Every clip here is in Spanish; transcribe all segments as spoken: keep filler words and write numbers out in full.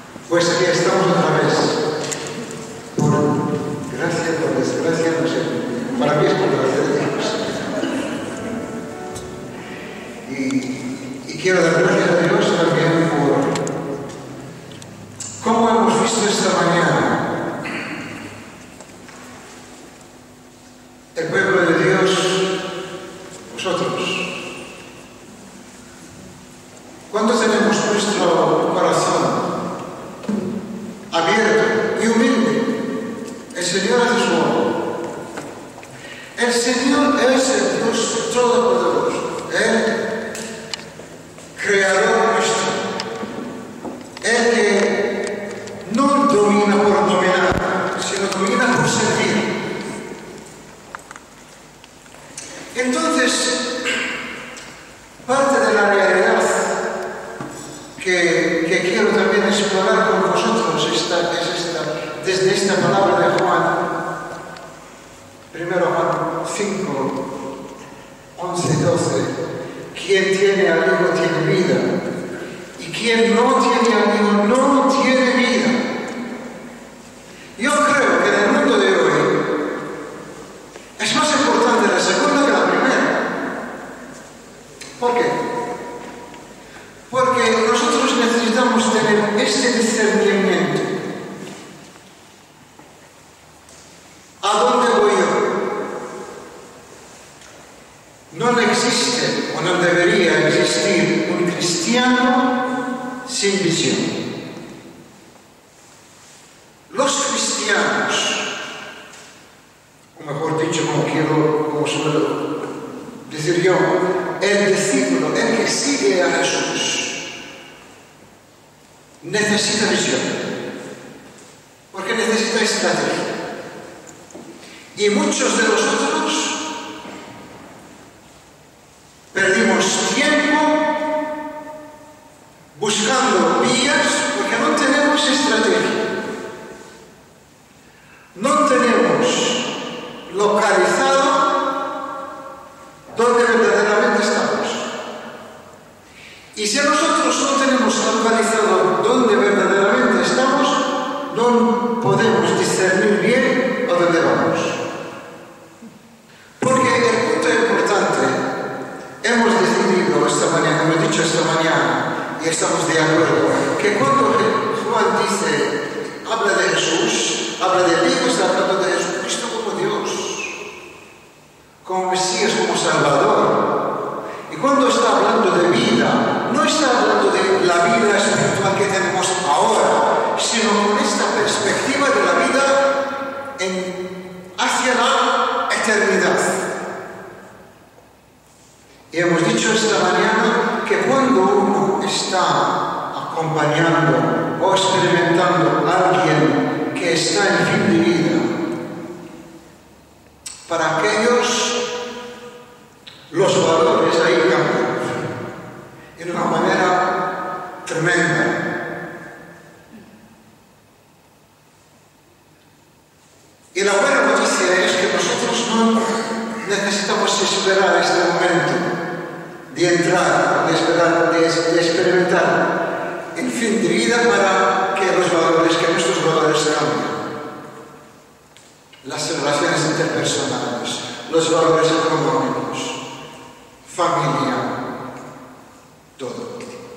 Pues aquí estamos otra vez. Por gracia, por desgracia, no sé. Para mí es por gracia de Dios. Y, y quiero dar gracias a Dios también por cómo hemos visto esta mañana el pueblo de Dios, vosotros. Cuando tenemos nuestro corazón abierto y humilde, el Señor hace su obra. El Señor es el Dios Todopoderoso, el Creador nuestro, el que no domina por dominar, sino domina por servir. Entonces, parte de la realidad que, que quiero también explorar con vosotros esta, es esta, desde esta palabra de Juan, primero Juan cinco, once, doce, quien tiene amigo tiene vida, y quien no tiene amigo no tiene vida. Yo creo que en el mundo de hoy es más importante la segunda que la primera. ¿Por qué? Porque nosotros necesitamos tener este discernimiento. ¿A dónde voy yo? No existe o no debería existir un cristiano sin visión. Los cristianos, o mejor dicho, como quiero, como suelo decir yo, el discípulo, el que sigue a Jesús, necesita visión, porque necesita estrategia. Y muchos de nosotros perdimos tiempo buscando vías porque no tenemos estrategia. No tenemos localizado dónde verdaderamente estamos. Y si nosotros no tenemos localizado dónde verdaderamente estamos, no podemos discernir bien a dónde vamos. Porque el punto importante, hemos decidido esta mañana, hemos dicho esta mañana, y estamos de acuerdo, que cuando Juan dice, habla de Jesús, habla de Dios, está hablando de Jesucristo como Dios, como Mesías, como Salvador. Y cuando está hablando de vida, no está hablando de la vida espiritual que tenemos ahora, sino con esta perspectiva de la vida en, hacia la eternidad. Y hemos dicho esta mañana que cuando uno está acompañando o experimentando a alguien que está en fin de vida, para aquellos los valores ahí cambian de una manera tremenda. Y la buena noticia es que nosotros no necesitamos esperar este momento de entrar, de, esperar, de, de experimentar el fin de vida para que los valores, que nuestros valores cambien. Las relaciones interpersonales, los valores económicos, familia, todo.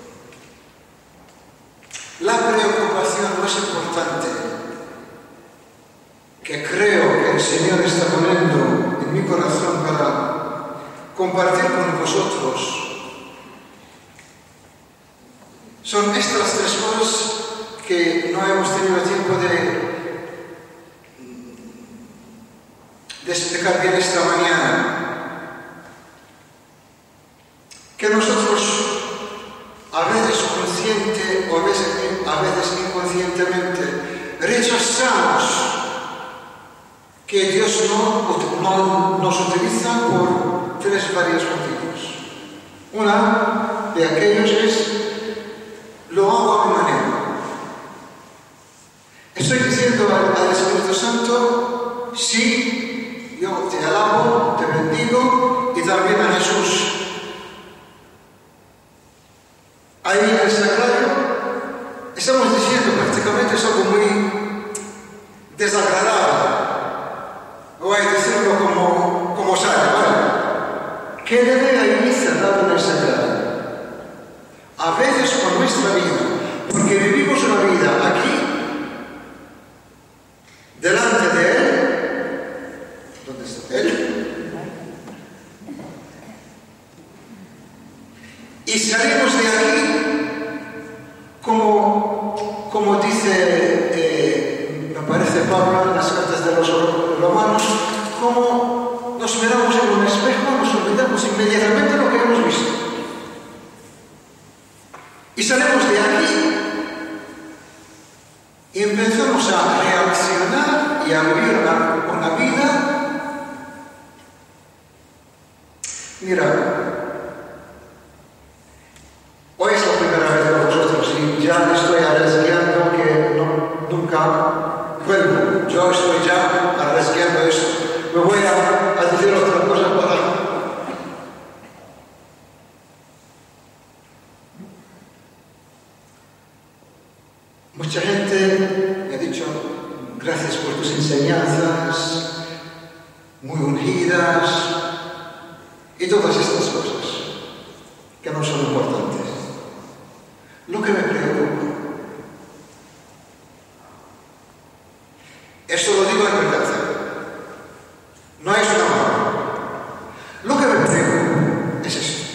La preocupación más importante que creo que el Señor está poniendo en mi corazón para compartir con vosotros son estas tres cosas que no hemos tenido tiempo de de explicar bien esta mañana, que nosotros a veces consciente o a veces, a veces inconscientemente rechazamos que Dios no, no nos utiliza por tres varios motivos. Una de aquellos es lo hago a mi manera. Estoy diciendo al, al Espíritu Santo, sí, yo te alabo, te bendigo, y también a Jesús. Ahí en el sagrario estamos diciendo repente es algo muy desagradable. Voy a decirlo como, como sale, ¿vale? Que debe ahí cerrado en el sagrado. A veces con nuestra vida, porque vivimos una vida aquí, delante de Él. ¿Dónde está Él? Y salimos de aquí como, como dice, eh, me parece Pablo en las cartas de los romanos, como nos miramos en un espejo, nos olvidamos inmediatamente lo que hemos visto. Y salimos de aquí y empezamos a reaccionar y a vivir una, una vida. Mira, hoy es la primera vez con vosotros y ya estoy arriesgando que no, nunca vuelvo. Yo estoy ya arriesgando esto. Me voy a, a decir otra cosa para... Mucha gente me ha dicho gracias por tus enseñanzas, muy ungidas, y todas estas cosas que no son importantes. Lo que me preocupa, esto lo digo en verdad, no es una mala. Lo que me preocupa es esto.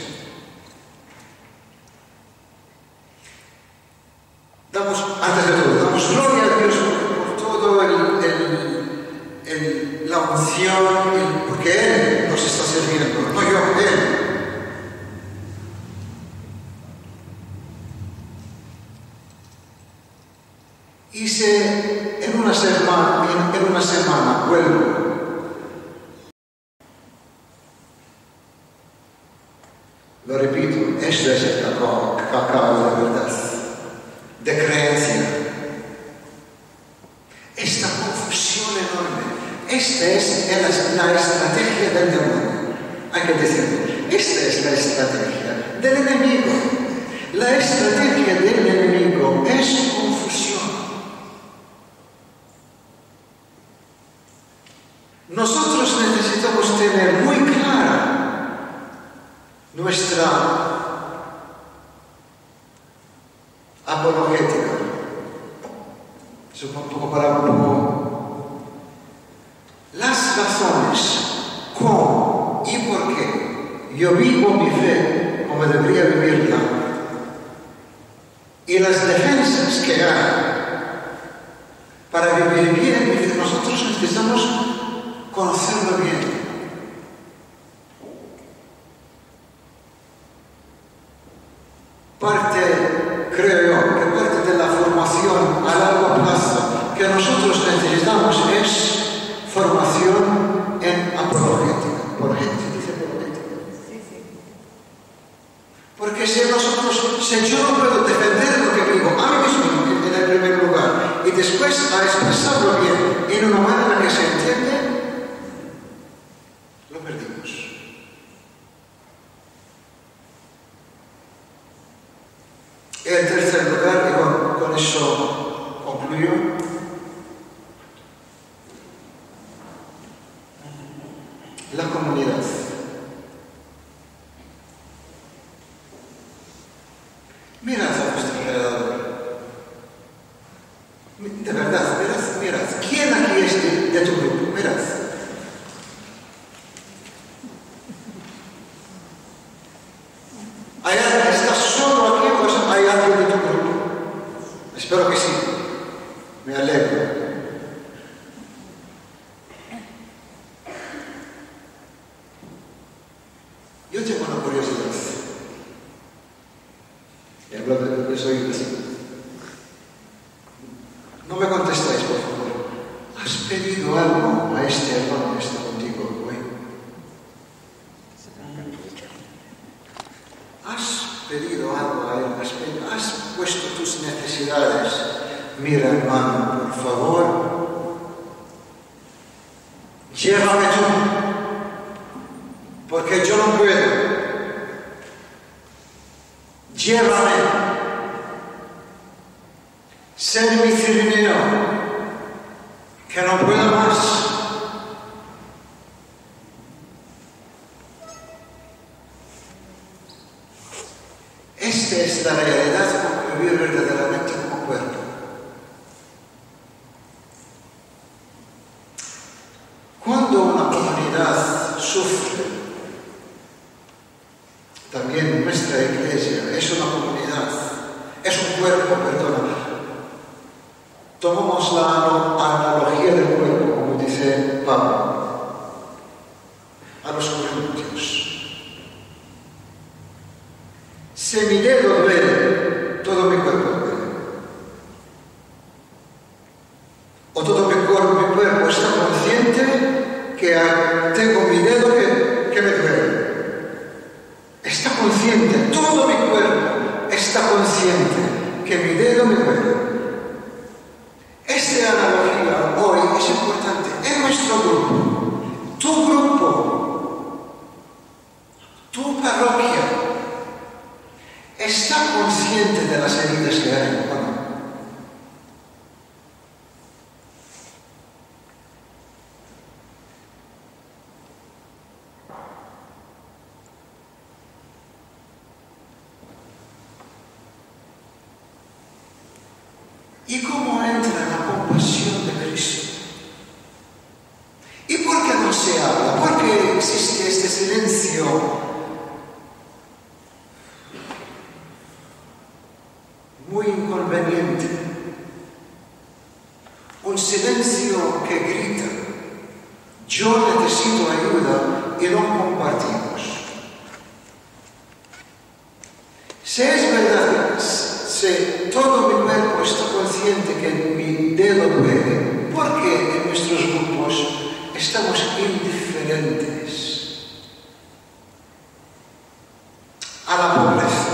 Damos, antes de todo, damos gloria a Dios por, por todo el, el, el, la unción, el, porque Él nos está sirviendo, no yo, Él. Y si en una semana, en, en una semana vuelvo, lo repito, esto es el cacao, cacao de verdad, de creencia. Esta confusión enorme, esta es la estrategia del demonio. Hay que decirlo, esta es la estrategia del enemigo. La estrategia del enemigo es confusión. Nosotros necesitamos tener muy clara nuestra apologética. Es un poco para un poco. Las razones, cómo y por qué yo vivo mi fe como debería vivirla, y las defensas que hay para vivir bien, nosotros necesitamos conocerlo bien. Parte, creo yo, que parte de la formación a largo plazo que nosotros necesitamos es formación en apologética. ¿Apologética? ¿Se dice apologética? Sí, sí. Porque si nosotros, si yo no puedo defender lo que vivo a mí mismo en el primer lugar y después a expresarlo bien en una manera que se entiende, lo perdimos. En tercer lugar, y con, con eso concluyo, la comunidad. Mirad a vuestro alrededor. De verdad, mirad, mirad. ¿Quién aquí es de, de tu grupo? Mirad. ¿Hay alguien que está solo aquí o hay alguien de tu grupo? Espero que sí. Me alegro. Yo tengo una curiosidad. Y hablo de que soy así. No me contestáis, por favor. ¿Has pedido algo a este hermano que está contigo hoy? ¿Has pedido algo a él? ¿Has, pedido, has puesto tus necesidades? Mira, hermano, por favor, llévame tú, porque yo no puedo. Llévame. ser mi Cirineo, que no puedo más. Esta es la realidad con vivir verdaderamente como cuerpo. Cuando una comunidad sufre, también nuestra iglesia es una comunidad, es un cuerpo, perdona. Tomamos la analogía del cuerpo, como dice Pablo, a los corintios. Si mi dedo duele, todo mi cuerpo duele. O todo mi cuerpo, mi cuerpo está consciente que tengo mi dedo que, que me duele. Está consciente, todo mi cuerpo está consciente que mi dedo me duele. Esta analogía hoy es importante en nuestro grupo. Tu grupo, tu parroquia, está consciente de las heridas que hay, ¿o no? ¿Y cómo entra la compasión de Cristo? ¿Y por qué no se habla? ¿Por qué existe este silencio muy inconveniente? Un silencio que grita: yo necesito ayuda, y no compartimos. Si es verdad, si todo mi cuerpo está consciente que mi dedo duele, ¿por qué en nuestros grupos estamos indiferentes a la pobreza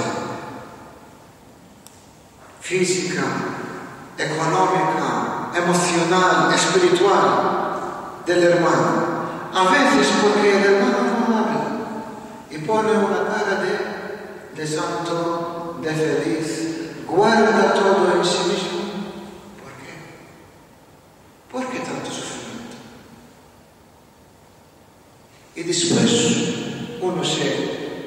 física, económica, emocional, espiritual del hermano? A veces porque el hermano no habla y pone una cara de, de santo, de feliz, guarda todo en sí mismo. ¿Por qué? ¿Por qué tanto sufrimiento? Y después uno se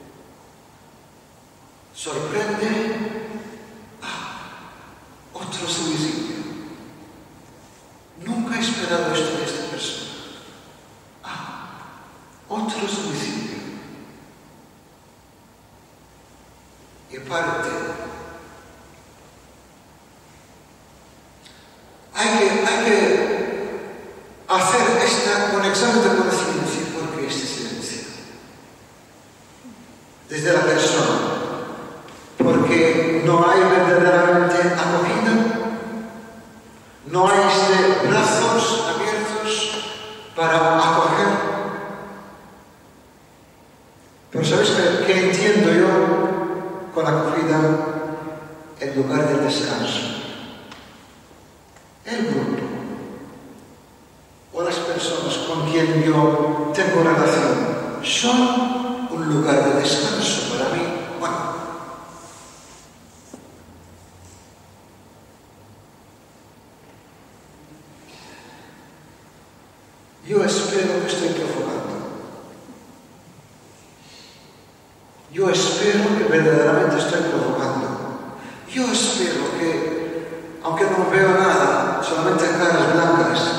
sorprende: ah, otro suicidio. Nunca he esperado esto de esta persona. Ah, otro suicidio. Y aparte, hay que, hay que hacer esta, un examen de conciencia. ¿Por qué este silencio? Desde la persona. Porque no hay verdaderamente acogida, no hay este brazos abiertos para acoger. Pero ¿sabéis qué, qué entiendo yo con acogida? El lugar del descanso. El grupo o las personas con quien yo tengo relación son un lugar de descanso para mí. Bueno, yo espero que estoy provocando. Yo espero que verdaderamente estoy provocando. Yo espero que, aunque no veo nada, solamente caras blancas,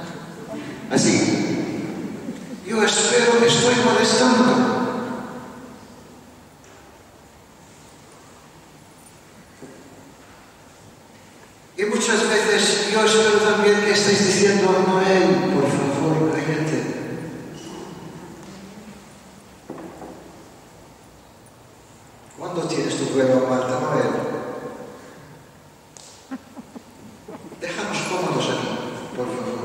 así, yo espero que estoy molestando. Y muchas veces yo espero también que estéis diciendo: Noel, por favor, cállate. ¿Cuándo tienes tu prueba, Marta? Noel, déjanos cómodos aquí, por favor.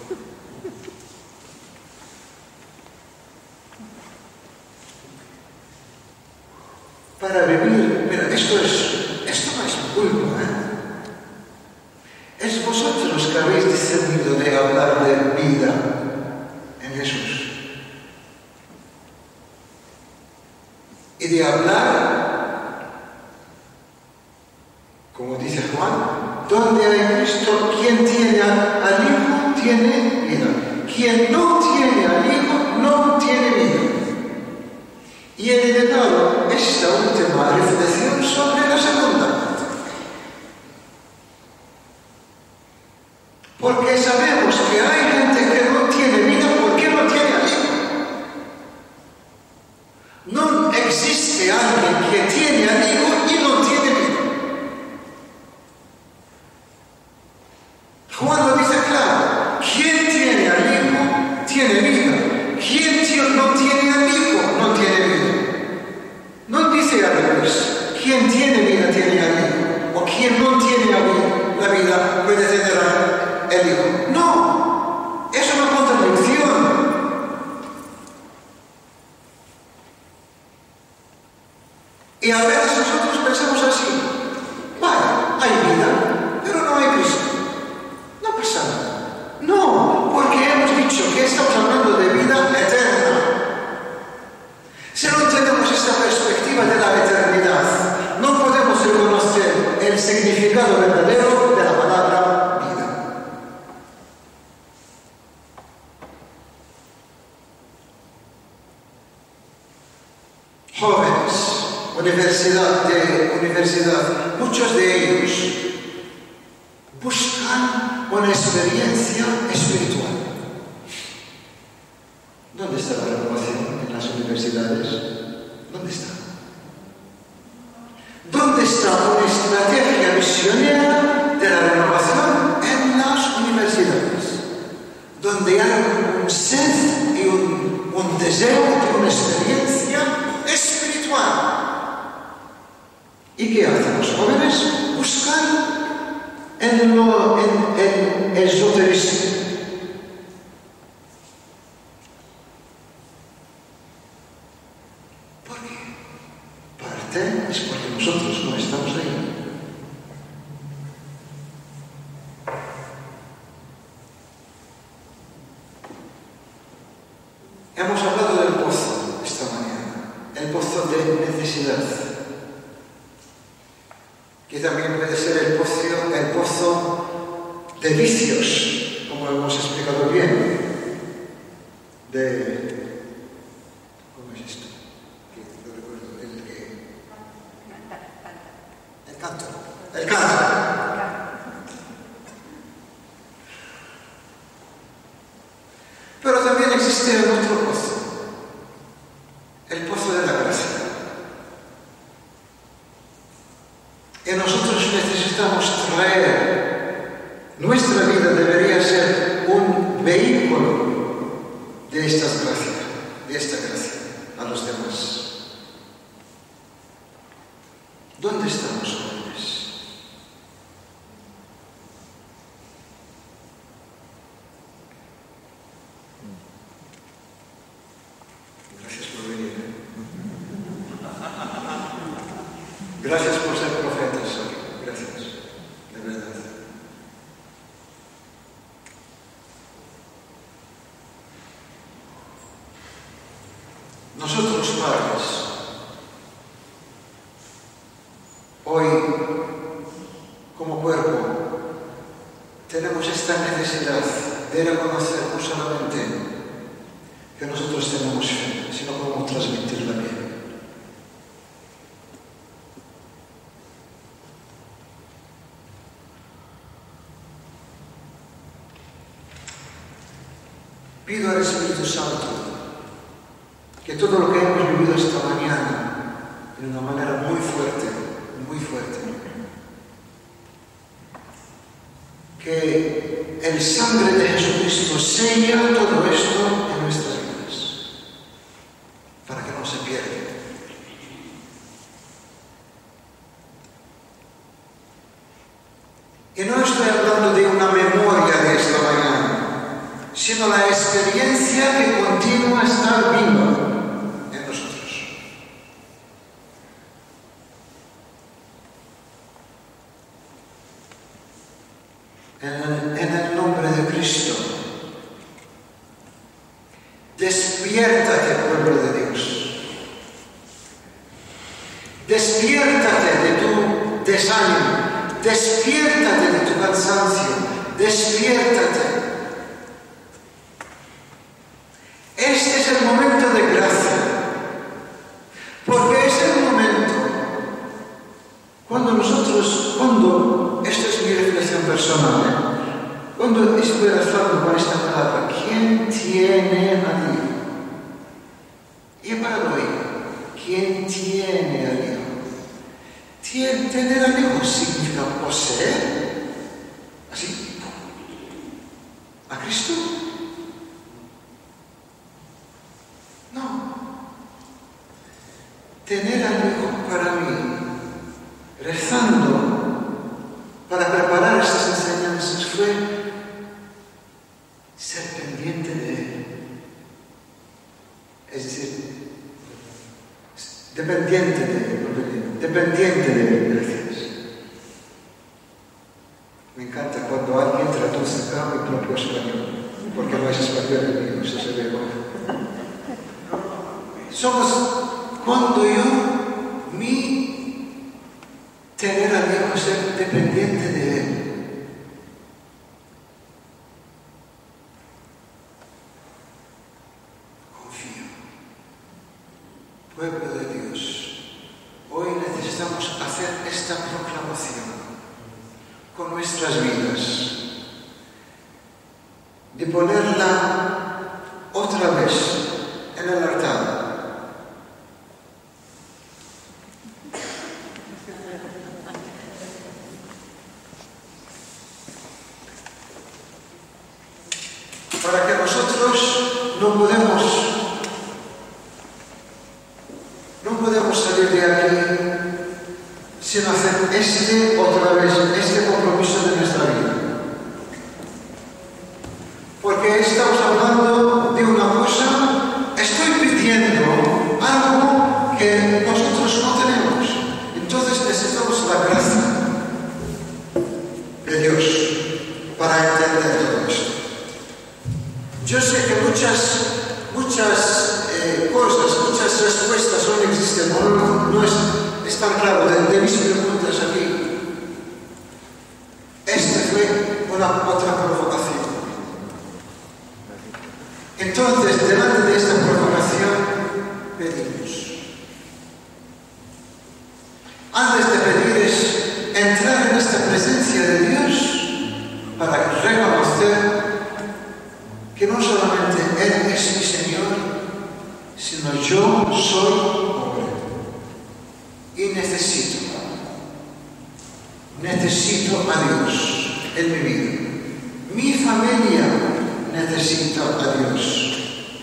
Para vivir, mira, esto es, esto no es culpa, ¿eh? Es vosotros que habéis discernido de hablar de vida en Jesús. Y de hablar, como dice Juan, donde hay Cristo, quien tiene al Hijo tiene vida. Quien no tiene al Hijo no tiene vida. Y he dedicado esta última reflexión sobre la segunda parte. Porque sabemos que hay gente que no tiene vida porque no tiene al Hijo. No existe alguien que tiene al Hijo y no tiene vida. Juan lo dice claro: quien tiene al Hijo tiene vida. Quien no tiene al Hijo no tiene vida. No dice al revés: quien tiene vida tiene al Hijo, o quien no tiene la vida puede tener al Hijo. No, es una contradicción. Y a veces nosotros pensamos así: vaya, hay vida, pero no hay Cristo. No pasa nada. No, porque hemos dicho que estamos hablando de vida eterna. Si no tenemos esta perspectiva de la eternidad, no podemos reconocer el significado verdadero de la palabra vida. Jóvenes, universidad de universidad, muchos de ellos buscan una experiencia espiritual. ¿Dónde está la renovación en las universidades? ¿Dónde está? ¿Dónde está una estrategia misionera de la renovación en las universidades? Donde hay un sed y un, un deseo de una experiencia espiritual. ¿Y qué hacen los jóvenes? Buscan en, lo, en, en el esoterismo. Es porque nosotros no estamos ahí. Hemos hablado del pozo esta mañana, el pozo de necesidad, que también puede ser el pozo, el pozo de vicios, como hemos explicado bien, de... ¿Cómo es esto? El canto. Pero también existe otro pozo, el pozo de la gracia. Y nosotros necesitamos traer, nuestra vida debería ser un vehículo de estas gracias, de esta gracia a los demás. ¿Dónde están los jóvenes? Gracias por venir. Gracias por ser profetas hoy. Gracias, de verdad. Nosotros, padres, hoy, como cuerpo, tenemos esta necesidad de reconocer no solamente que nosotros tenemos fe, sino cómo transmitirla bien. Pido al Espíritu Santo que todo lo que hemos vivido esta mañana, de una manera muy fuerte, muy fuerte, que el sangre de Jesucristo sella todo esto en nuestras vidas, para que no se pierda. Y no estoy hablando de una memoria de esta mañana, sino la experiencia que continúa a estar viva en nosotros. En el, en el nombre de Cristo, despiértate, pueblo de Dios. Despiértate de tu desánimo, despiértate de tu cansancio. Despiértate. Este es el momento de gracia, porque es el momento cuando nosotros, cuando, esta es mi reflexión personal, ¿eh? Cuando estoy hablando con esta palabra, ¿quién tiene a Dios? Y he parado ahí, ¿quién tiene a Dios? ¿Tien, ¿Tener a Dios significa poseer? ¿Así? ¿A Cristo? No. Tener a Dios para mí, rezando para preparar estas enseñanzas, fue ser pendiente de Él. Es decir, dependiente de Él, no dependiente de Él, gracias. Me encanta cuando alguien traduce acá mi propio español, porque no es español mío, eso se ve bueno. Somos, cuando yo, mi tener a Dios, ser dependiente de Él. Confío. Pueblo de Dios, hoy necesitamos hacer esta proclamación con nuestras vidas, de ponerla otra vez en el altar. Para que nosotros no podemos, no podemos salir de aquí sin hacer este otra vez, este compromiso de nuestra vida. Porque estamos hablando de una cosa, estoy pidiendo algo que nosotros no tenemos. Entonces necesitamos la gracia de Dios para entender todo esto. Yo sé que muchas, muchas eh, cosas, muchas respuestas no existen, no, no es, es tan claro de, de mis preguntas aquí. Esta fue una otra provocación. Entonces, delante de esta provocación, pedimos. Antes de pedir es entrar en esta presencia de Dios para reconocer que no solamente Él es mi Señor, sino yo soy hombre. Y necesito, necesito a Dios en mi vida. Mi familia necesita a Dios.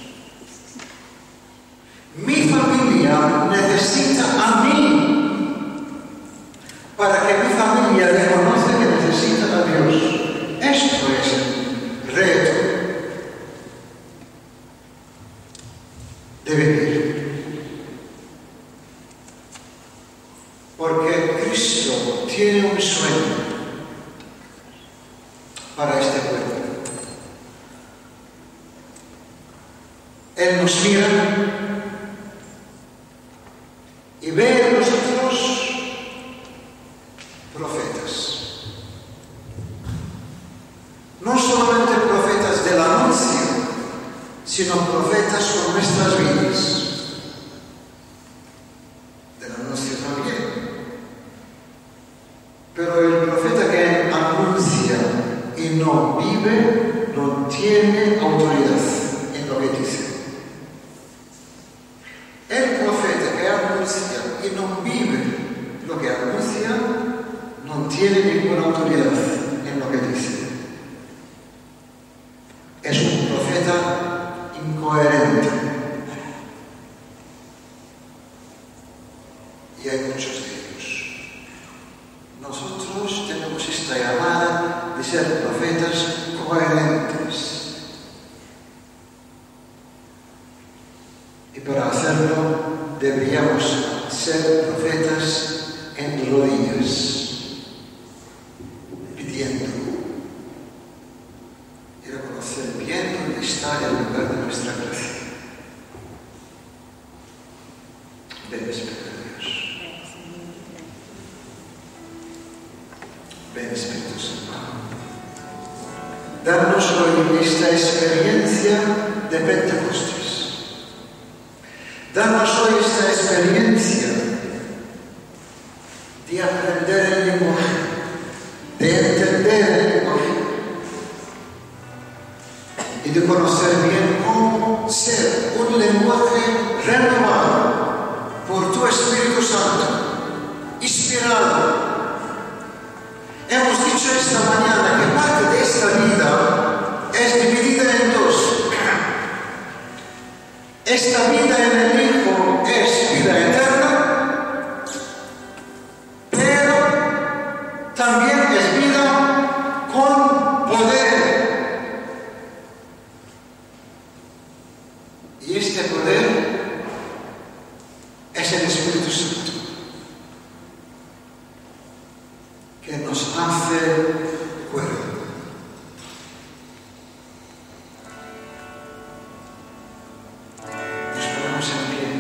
Mi familia necesita a mí, para que mi familia reconozca que necesita a Dios. Esto es el reto de vivir. Porque Cristo tiene un sueño para este pueblo. Él nos mira y ve en nosotros profetas. No solamente profetas del anuncio, sino profetas con nuestras vidas. Del anuncio también. Pero el profeta que anuncia y no vive, no tiene autoridad en lo que dice. El profeta que anuncia y no vive lo que anuncia, no tiene ninguna autoridad en lo que dice. Es un profeta incoherente. Y hay muchos de ellos. Nosotros tenemos esta llamada de ser profetas coherentes. Y para hacerlo deberíamos ser profetas en rodillas, pidiendo y reconocer bien dónde está el lugar de nuestra gracia. Ven, Espíritu de Dios. Ven, Espíritu Santo. darnos hoy esta experiencia de Pentecostés. Darnos hoy esta experiencia de aprender el lenguaje, de entender el lenguaje y de conocer bien cómo ser un lenguaje renovado por tu Espíritu Santo, inspirado. Hemos dicho esta mañana que parte de esta vida es dividida en dos. Esta vida en el Hijo es vida eterna, pero también es vida con poder. Y este poder es el Espíritu Santo, que nos hace cuerpo. Nos ponemos en pie.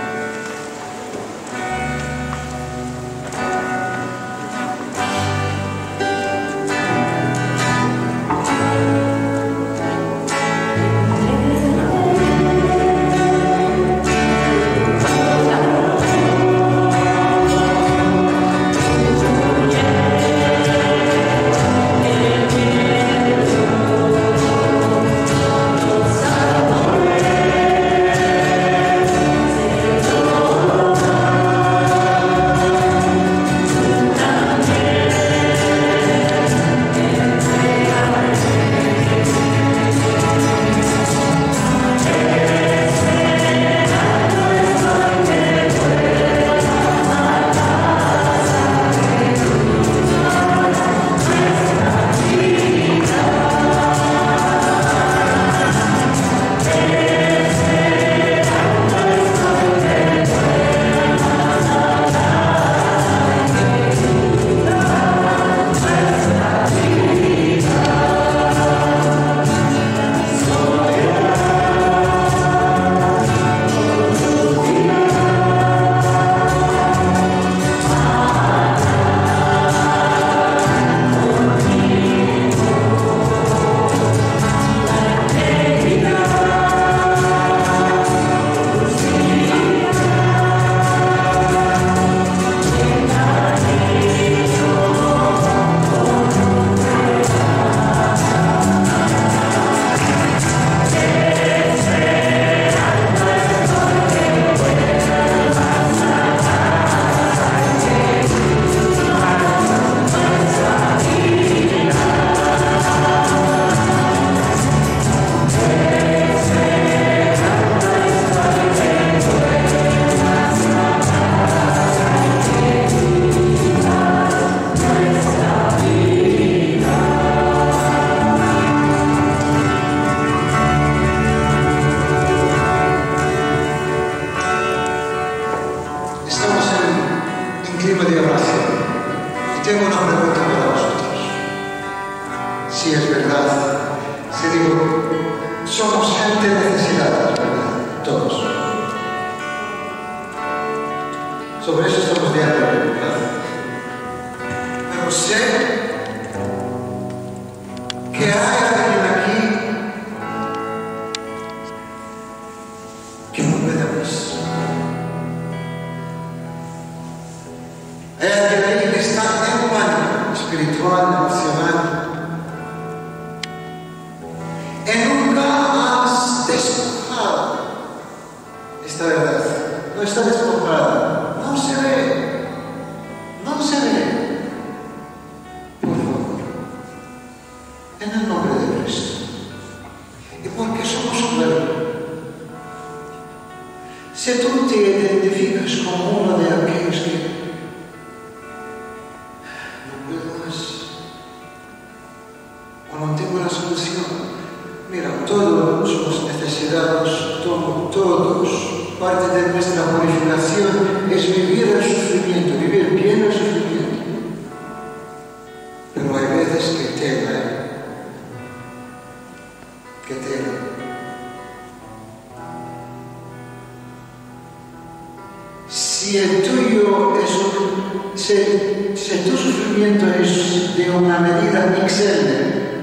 Si el tuyo es un, si, si tu sufrimiento es de una medida X L,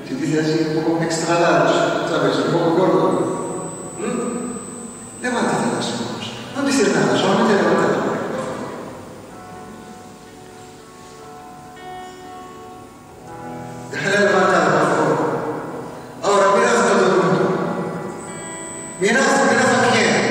Se dice así, un poco extra large, ¿sabes? Un poco gordo. ¿Mm? Levántate las manos. No dices nada, solamente levántate las manos. Déjale levantar, por favor. Ahora mirad a todo el mundo. Mirad, mirad a quién.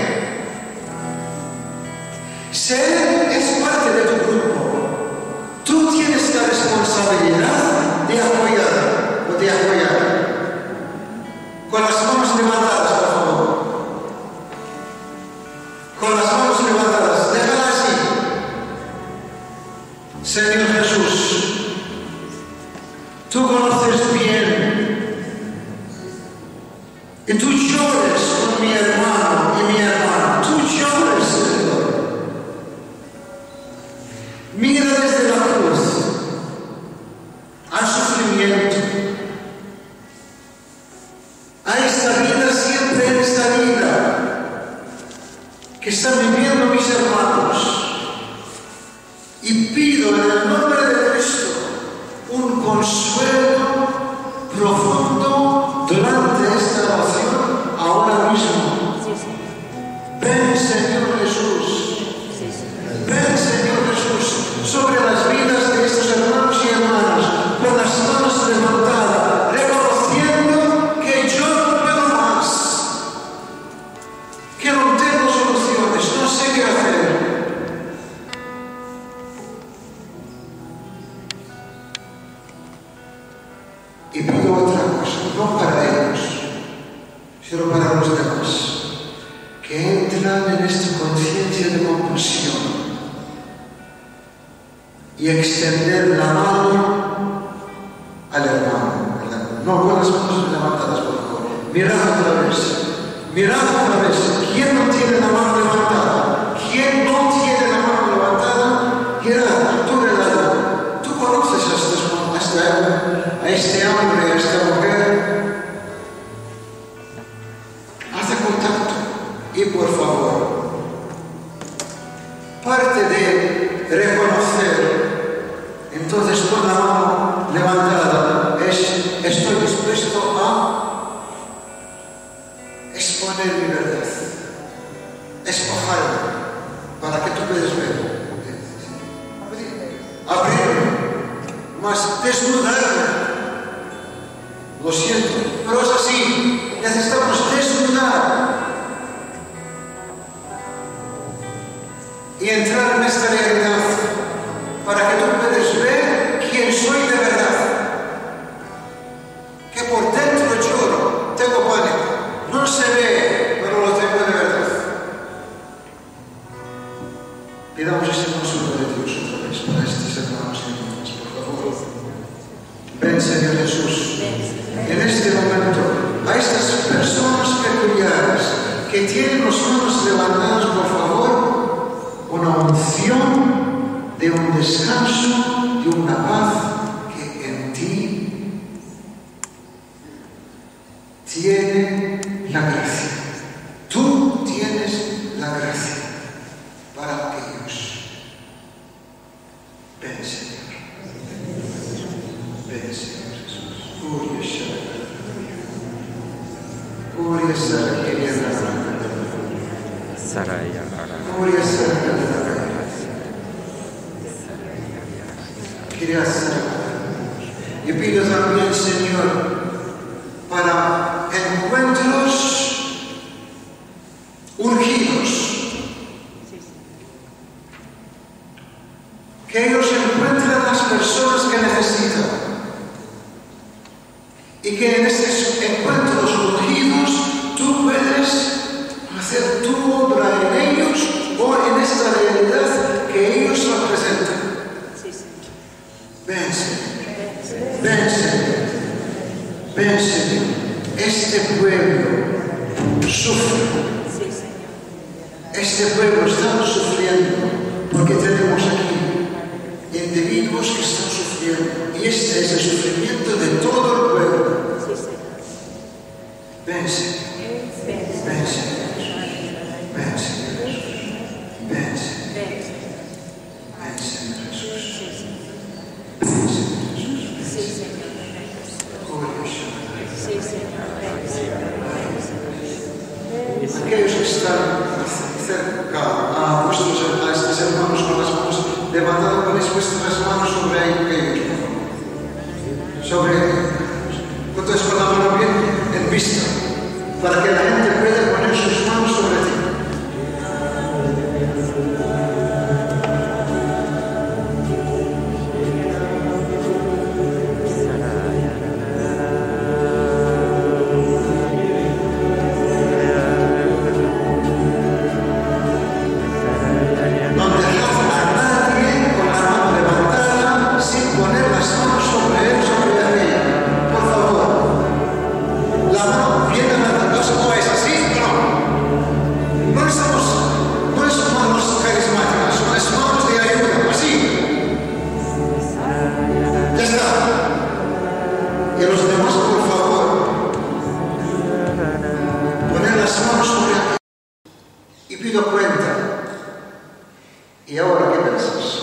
Si él es parte de tu grupo, tú tienes la responsabilidad de apoyar o de apoyar. Con las manos levantadas, por favor. Con las manos levantadas, déjala así. Señor Jesús, tú conoces bien y tú llores con mi hermano y mi hermana. Tú llores, Señor. Mira desde la cruz al sufrimiento, a esta vida, siempre en esta vida que están viviendo mis hermanos, y pido en el nombre de Cristo un consuelo profundo durante esta oración ahora mismo. Ven, Señor Jesús. Ven, Señor Jesús, sobre las vidas de estos hermanos y hermanas, con las manos levantadas, reconociendo que yo no puedo más, que no tengo soluciones, no sé qué hacer. Y pido otra cosa, no para ellos, sino para los demás, que entran en esta conciencia de compasión y extender la mano al hermano. No con las manos levantadas, por favor. Mirad otra vez. Mirad otra vez. ¿Quién no tiene la mano levantada? ¿Quién no tiene la mano levantada? Mirad, tú de lado. Tú conoces a, estas, a, esta, a este hombre, a esta mujer. Hace contacto. Y por favor, parte de reconocer, entonces con la mano levantada, es estoy dispuesto a exponer mi verdad, escogerme para que tú puedas ver, abrirme, más desnudarme. Lo siento, pero es así, necesitamos desnudar y entrar en esta realidad para que tú puedas ver quién soy de verdad. Que por dentro lloro, tengo pánico, no se ve, pero lo tengo de verdad. Pidamos este consuelo de Dios otra vez para estos hermanos y hermanas, por favor. Ven, Señor Jesús, en este momento, a estas personas peculiares que tienen las manos levantadas, por favor, una unción de un descanso, de una paz que en ti tiene la gracia. Tú tienes la gracia para ellos. Ven, Señor. Ven, Señor Jesús. Gloria a Saraya. Gloria a Saraya. Yo pido también, Señor, para encuentros urgidos, que ellos encuentren las personas que necesitan y que en estos encuentros urgidos tú puedes hacer tu obra en ellos o en esta realidad que ellos representan. Ven, Señor. Ven, Señor. Ven, Señor. Este pueblo sufre. Este pueblo está sufriendo porque tenemos aquí individuos que están sufriendo. Y este es el sufrimiento de todo el pueblo. Ven, Señor. Ven, Señor. Ven, Señor Jesús. Ven, Señor. Ven, Señor Jesús. Ven, Señor Jesús. Ven, Señor Jesús. aquellos que están cerca a vuestros a estos hermanos con las manos levantadas, ponéis vuestras manos sobre ellos, sobre entonces con la mano bien en vista, para que la gente pueda poner sus manos sobre ti. ¿Y ahora qué pensás?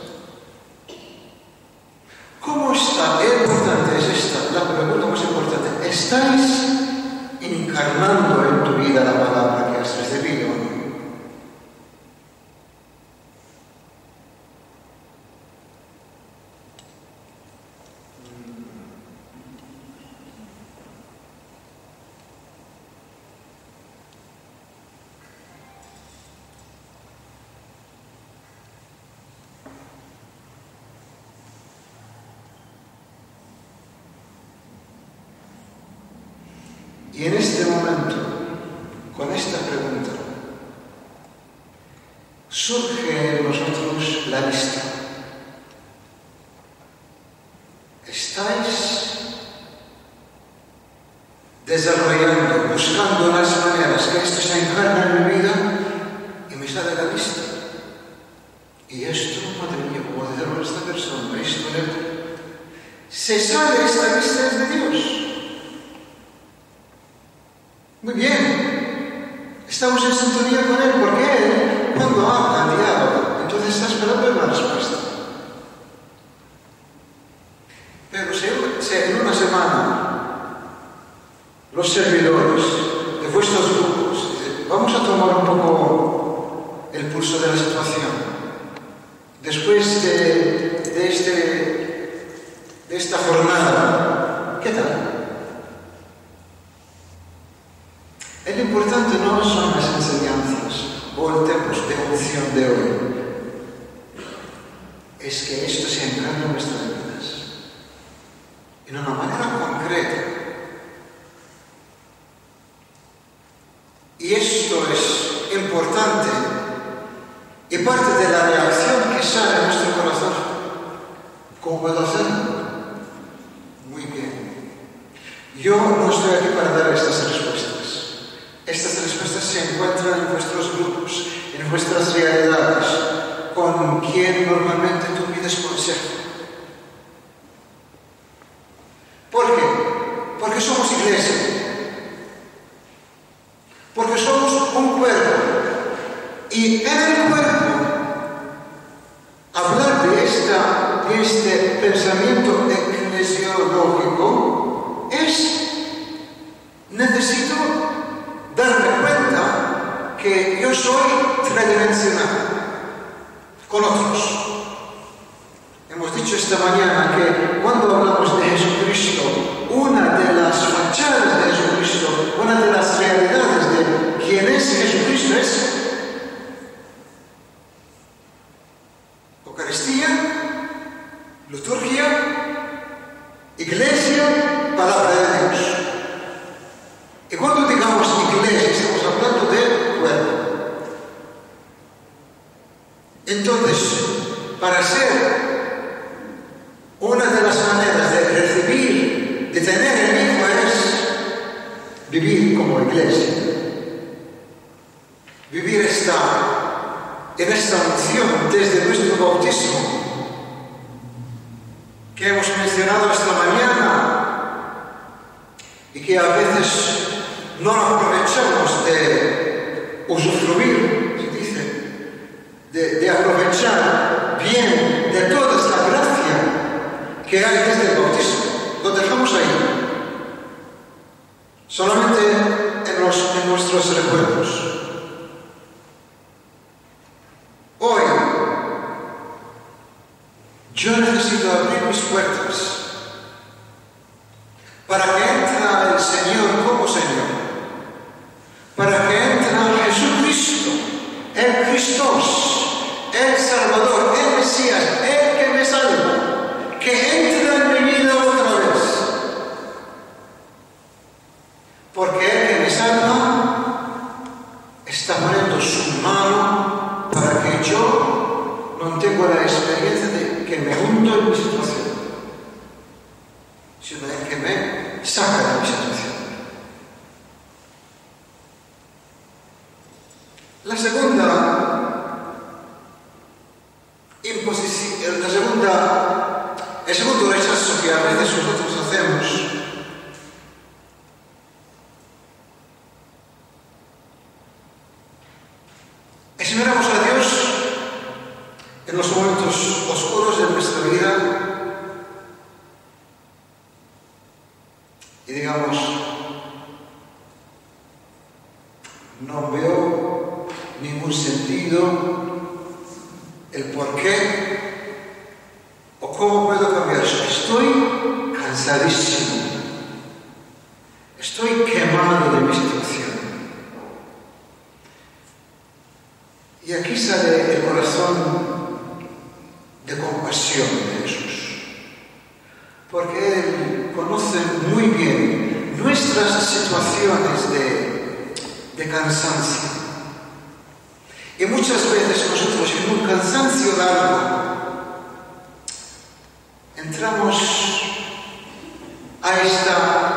¿Cómo está? Es importante, es esta, la pregunta más importante. ¿Estáis encarnando en tu vida la palabra que has recibido? Y en este momento, con esta pregunta, surge en nosotros la lista. ¿Estáis desarrollando, buscando las maneras que esto se encarna en mi vida? Y me sale la lista. Y esto, madre mía, como decirlo esta persona, esto, se sale esta lista es de Dios. Muy bien, estamos en sintonía con Él, porque Él, cuando habla al diablo, entonces está esperando una respuesta. Pero si, si en una semana los servidores de vuestros grupos dicen, vamos a tomar un poco el pulso de la situación, después de, de, este, de esta jornada, ¿qué tal? El importante no son las enseñanzas o el templo de unción de hoy. Es que esto se encarna en nuestras vidas. En una manera concreta. Y esto es importante y parte de la reacción que sale de nuestro corazón. ¿Cómo puedo hacerlo? Muy bien. Yo no estoy aquí para dar estas respuestas. Estas respuestas se encuentran en vuestros grupos, en vuestras realidades, con quien normalmente tú pides consejo. ¿Por qué? Porque somos iglesia. Porque somos un cuerpo. Y en el cuerpo, hablar de, esta, de este pensamiento eclesiológico es, necesito darme cuenta que yo soy tridimensional con otros. Hemos dicho esta mañana que cuando hablamos de Jesucristo, una de las fachadas de Jesucristo, una de las realidades de quién es Jesucristo es Eucaristía, liturgia, iglesia, palabra de Dios. Y cuando digamos iglesia, estamos hablando del cuerpo. Entonces, para ser una de las maneras de recibir, de tener el Hijo es vivir como iglesia. Vivir esta, en esta unción desde nuestro bautismo, que hemos mencionado esta mañana y que a veces no aprovechamos de usufruir, se dice, de, de aprovechar bien de toda esta gracia que hay desde el bautismo. Lo dejamos ahí. Solamente en en, los, en nuestros recuerdos. Hoy, yo necesito abrir mis puertas para que entre el Señor como Señor, para que entre Jesucristo, el Cristos, el Salvador, el Mesías, el que me salva, que entre en mi vida otra vez. Porque el que me salva está poniendo su mano para que yo no tenga la experiencia de que me hundo en mi situación, sino el que me saca de mi situación. La segunda imposición, la segunda, el segundo rechazo que a veces nosotros hacemos es si miramos a Dios en los momentos oscuros de nuestra vida y digamos, no veo ningún sentido, el por qué o cómo puedo cambiar. Estoy cansadísimo, estoy quemado de mi situación. Y aquí sale el corazón de compasión de Jesús, porque Él conoce muy bien nuestras situaciones de, de cansancio. Y muchas veces nosotros en un cansancio largo entramos a esta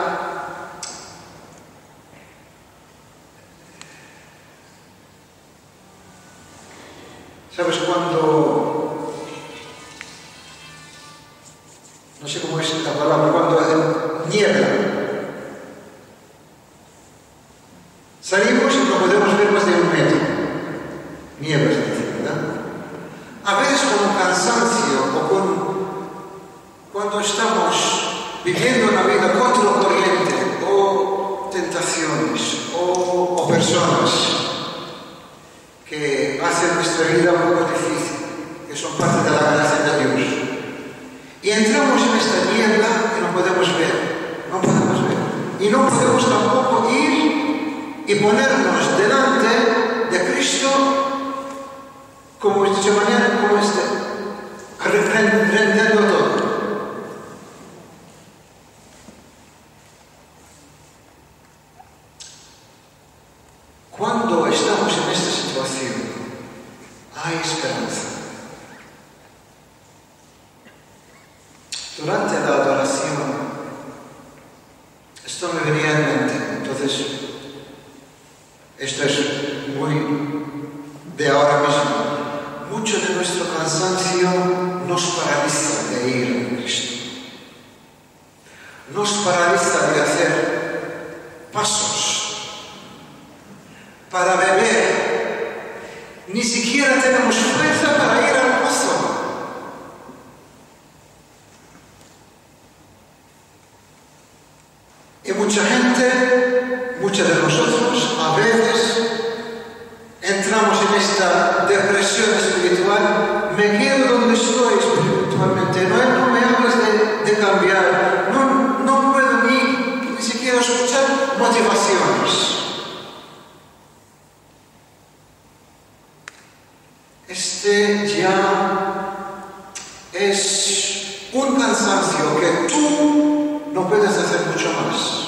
¿sabes cuando? No sé cómo es la palabra, cuando niebla. Salimos y no podemos ver más de un metro. Niebla, se dice, ¿verdad? A veces con un cansancio o con cuando estamos viviendo una vida contra corriente o tentaciones o, o personas que hacen nuestra vida un poco difícil, que son parte de la gracia de Dios. Y entramos en esta niebla y no podemos ver, no podemos ver. Y no podemos tampoco ir y ponernos delante de Cristo como esta mañana, como este, rendiendo todo. Cuando estamos en esta situación, hay esperanza. Durante la adoración, esto me venía en mente, entonces, esto es muy de ahora mismo. Mucho de nuestro cansancio nos paraliza de ir a Cristo. Nos paraliza de hacer pasos para beber. Ni siquiera tenemos fuerza para ir al pozo. Y mucha gente, muchos de nosotros, a veces entramos en esta depresión espiritual. Me quedo donde estoy espiritualmente. No, no me hables de, de cambiar. No, no puedo ni, ni siquiera escuchar motivaciones. Este ya es un cansancio que tú no puedes hacer mucho más.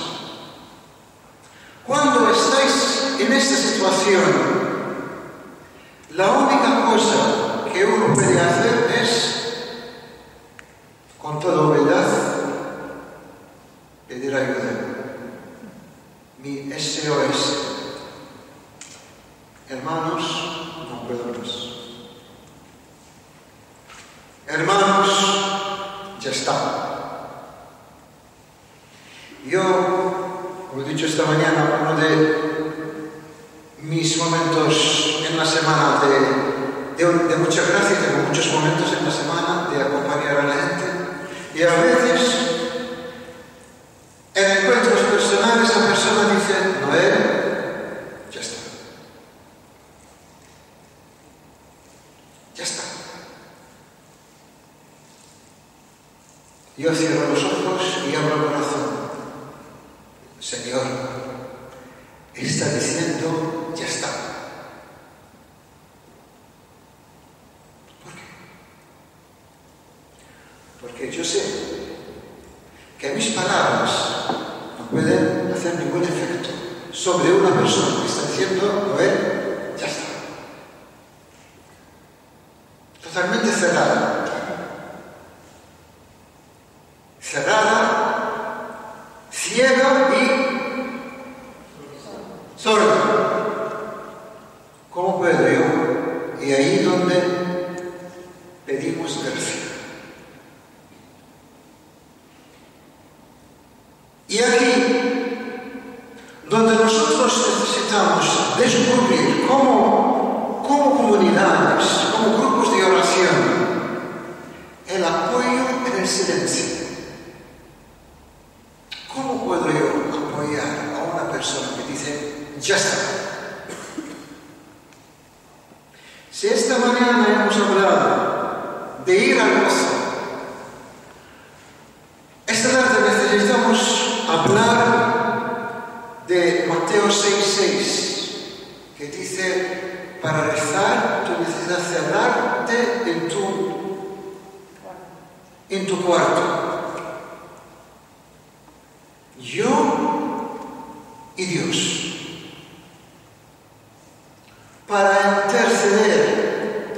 Cuando estáis en esta situación, la única cosa que uno puede hacer es, con toda humildad, pedir ayuda. Mi S O S. Hermanos, no puedo más. Hermanos, ya está. Yo, como he dicho esta mañana, uno de mis momentos en la semana de, de, de mucha gracia, tengo muchos momentos en la semana de acompañar a la gente, y a veces en encuentros personales la persona dice: Noel, Yo cierro los ojos y abro el corazón. Señor, está diciendo, ya está. ¿Por qué? Porque yo sé que mis palabras no pueden hacer ningún efecto sobre una persona que está diciendo, Noel, ya está. Totalmente cerrada. Cerrada, ciega y sorda. ¿Cómo puedo yo? Y ahí donde pedimos gracia. Y aquí, donde nosotros necesitamos descubrir cómo, como comunidades, como grupos de oración, el apoyo en el silencio. ¿Cómo puedo yo apoyar a una persona que dice, ya está? Si esta mañana hemos hablado de ir al gozo, esta tarde necesitamos hablar de Mateo seis seis, que dice, para rezar tú necesitas cerrarte en tu, en tu cuarto. Yo y Dios, para interceder,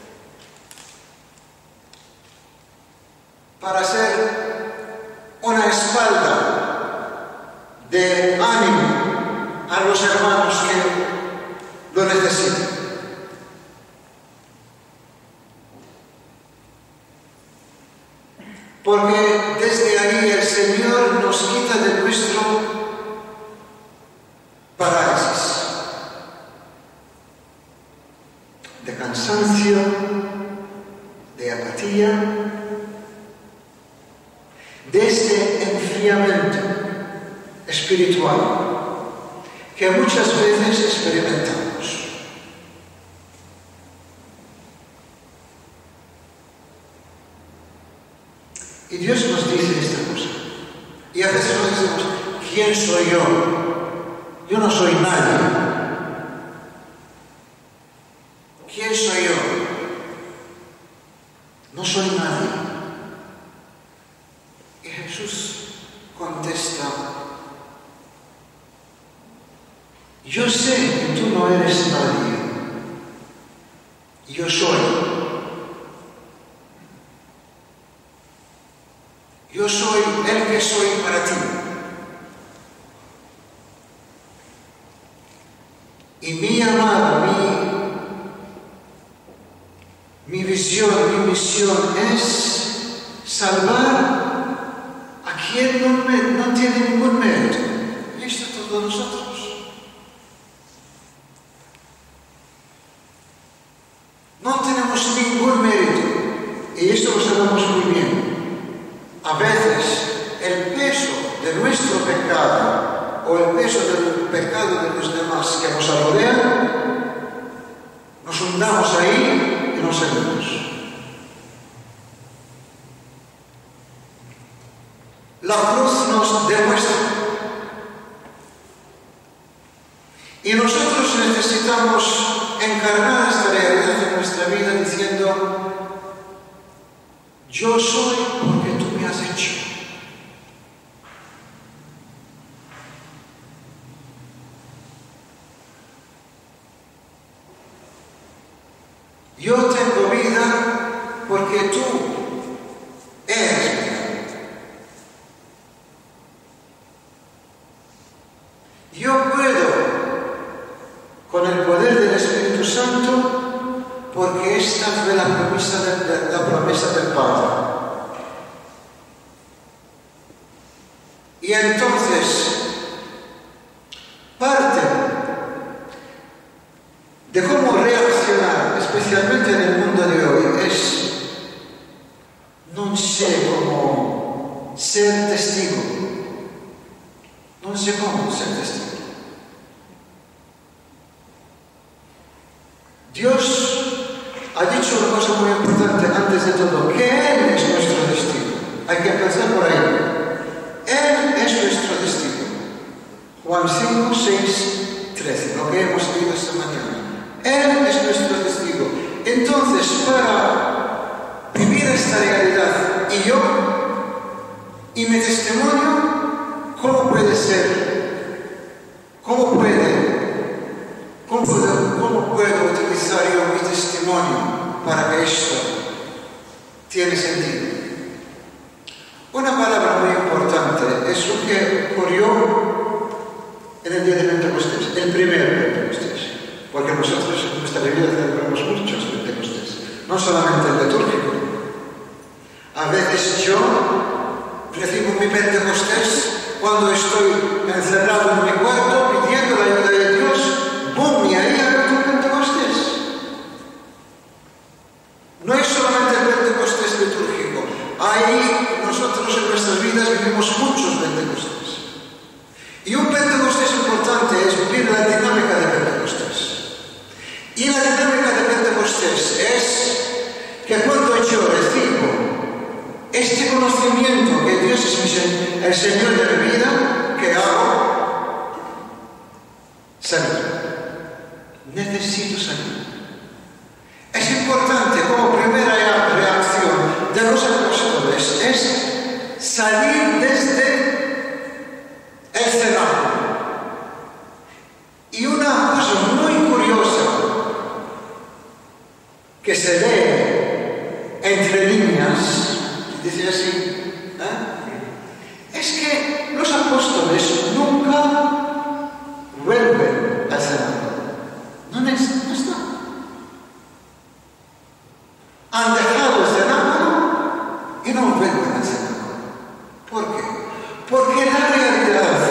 para ser una espalda de ánimo a los hermanos que lo necesitan. Porque desde ahí el Señor nos quita de nuestro parálisis, de cansancio, de apatía, de este enfriamiento espiritual que muchas veces experimentamos. Y Dios nos dice esta cosa. Y a veces nos decimos, ¿quién soy yo? Yo no soy nadie. ¿Quién soy yo? No soy nadie. Y Jesús contesta, yo sé que tú no eres nadie. Yo soy. Yo soy el que soy para ti. Y mi llamada, mi, mi visión, mi misión es salvar a quien no, me, no tiene ningún mérito. Y esto es todos nosotros. No tenemos ningún mérito. Y esto lo sabemos muy bien. A veces el peso de nuestro pecado o el peso del pecado de los demás que nos rodean, nos hundamos ahí y nos salimos. La cruz nos demuestra. Y nosotros necesitamos encarnar esta realidad en nuestra vida diciendo, yo soy porque tú me has hecho. Yo tengo vida porque tú eres vida. Yo puedo con el poder del Espíritu Santo porque esta fue la promesa, de, la promesa del Padre. Y entonces, parte de cómo reaccionar, especialmente en el mundo de hoy, es no sé cómo ser testigo. No sé cómo ser testigo. Dios ha dicho una cosa muy importante antes de todo, que Él es nuestro testigo. Hay que empezar por ahí. Él es nuestro testigo. Juan cinco, seis, trece, lo que hemos leído esta mañana. Él es nuestro testigo. Entonces, para vivir esta realidad, y yo, y mi testimonio, ¿cómo puede ser? ¿Cómo puede? ¿Cómo puedo, cómo puedo utilizar yo mi testimonio para que esto tiene sentido? Una palabra muy importante es lo que ocurrió en el día de Pentecostés, el primer Pentecostés, porque nosotros en nuestra vida celebramos muchos Pentecostés, no solamente el litúrgico. A veces yo recibo mi Pentecostés cuando estoy encerrado en mi cuarto pidiendo la ayuda de Dios, ¡bum! Y ahí hay otro Pentecostés. No es solamente el Pentecostés litúrgico, ahí nosotros en nuestras vidas vivimos muchos Pentecostés. Y un Pentecostés importante es vivir la dinámica de Pentecostés. Y la dinámica de Pentecostés es que cuando yo recibo este conocimiento que Dios es el Señor de mi vida, ¿qué hago? Salir. Necesito salir. Es importante como primera reacción de los apóstoles es salir desde el cenáculo. Y una cosa muy curiosa que se lee entre líneas, dice así, ¿eh? Es que los apóstoles nunca vuelven al cenáculo. No, no están. Han dejado el cenáculo y no vuelven al cenáculo. ¿Por qué? Porque la realidad,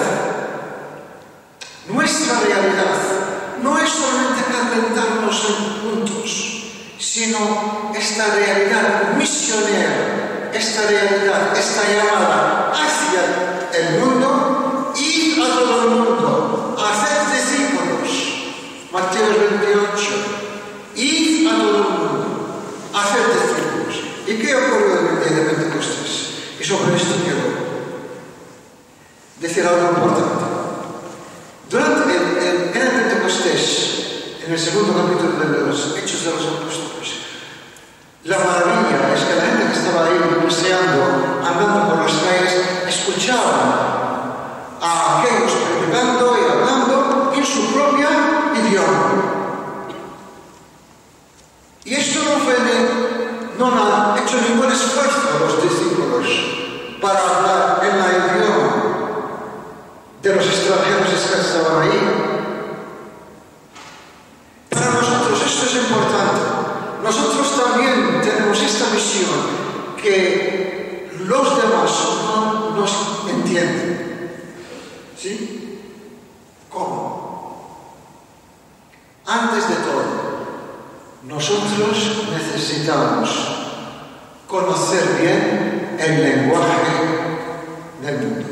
nuestra realidad, no es solamente calentarnos en puntos, sino esta realidad misionera, esta realidad, esta llamada hacia el mundo y a todo el mundo, hacer discípulos. Mateo veintiocho, id a todo el mundo, hacer discípulos. ¿Y qué ocurrió en el día de Pentecostés? Y sobre esto quiero decir algo importante. Durante el, el, en el Pentecostés, en el segundo capítulo de los Hechos de los Apóstoles, la maravilla es que la gente que estaba ahí paseando, andando por las calles, escuchaba a aquellos predicando y hablando en su propio idioma. Y esto no fue de, no han hecho ningún esfuerzo los discípulos para hablar en la idioma de los extranjeros que estaban ahí. Para nosotros esto es importante. Nosotros también tenemos esta misión que los demás no nos entienden. ¿Sí? ¿Cómo? Antes de todo, nosotros necesitamos conocer bien el lenguaje del mundo.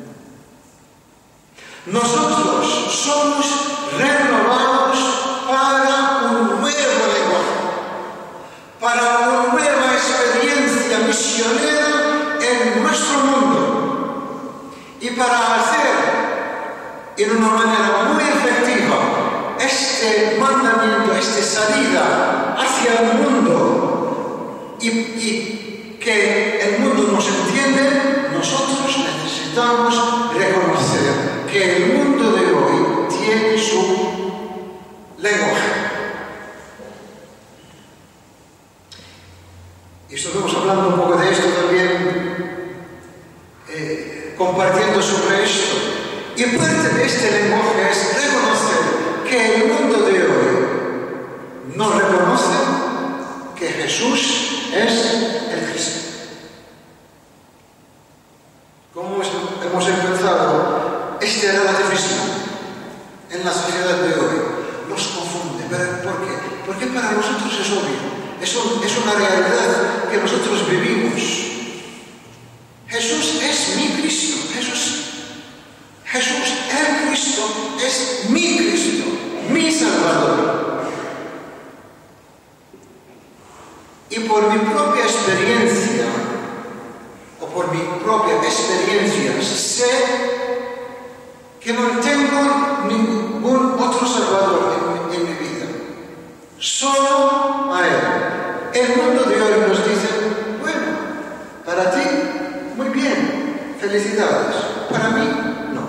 Nosotros somos renovados para un nuevo lenguaje, para una nueva experiencia misionera en nuestro mundo y para hacer en una manera muy efectiva este mandamiento, esta salida hacia el mundo y, y que el mundo nos entiende. Nosotros necesitamos reconocer que el mundo de hoy tiene su lenguaje. Y estuvimos hablando un poco de esto también, eh, compartiendo sobre esto. Y parte de este lenguaje es reconocer que el mundo de hoy no reconoce que Jesús es el Cristo. Como hemos empezado, este relativismo en la sociedad de hoy nos confunde. ¿Por qué? Porque para nosotros es obvio. Es, un, es una realidad que nosotros vivimos. Jesús es mi Cristo. Jesús, Jesús, el Cristo, es mi Cristo, mi Salvador. Y por mi propia experiencia, o por propia experiencia, sé que no tengo ningún otro Salvador en, en mi vida. Solo a Él. El mundo de hoy nos dice, bueno, para ti, muy bien, felicidades. Para mí, no.